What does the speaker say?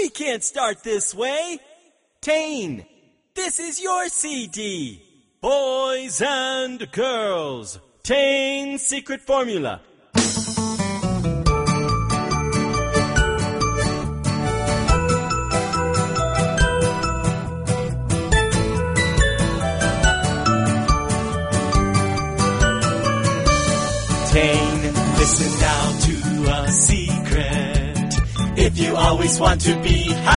We can't start this way. Tane, this is your CD. Boys and girls, Tane's secret formula. Tane, listen now to a secret. If you always want to be